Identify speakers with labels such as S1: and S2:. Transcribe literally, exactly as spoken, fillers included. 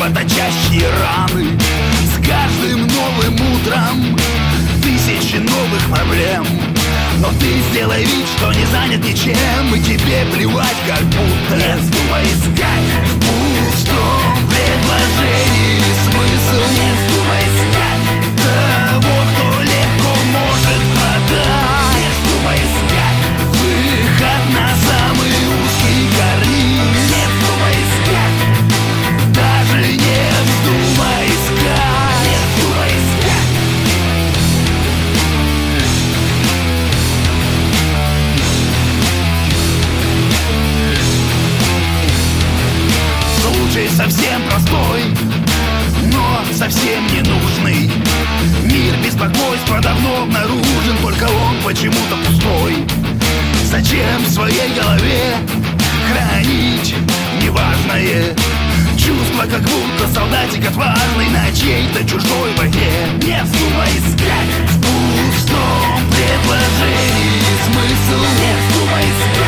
S1: кровоточащие раны. С каждым новым утром тысячи новых проблем. Но ты сделай вид, что не занят ничем, и тебе плевать, как будто. Не вздумай искать в пустом предложении смысл. Не вздумай искать того, кто легко может продать. Не вздумай искать выход на самый узкий карниз. Не вздумай искать, даже не вздумай искать. Не вздумай искать. Случай совсем простой, но совсем не нужный. Мир беспокойства давно обнаружен, только он почему-то пустой. Зачем в своей голове хранить неважное чувство, как будто солдатик отважный на чьей-то чужой войне? Не вздумай искать в пустом предложении смысл. Не вздумай искать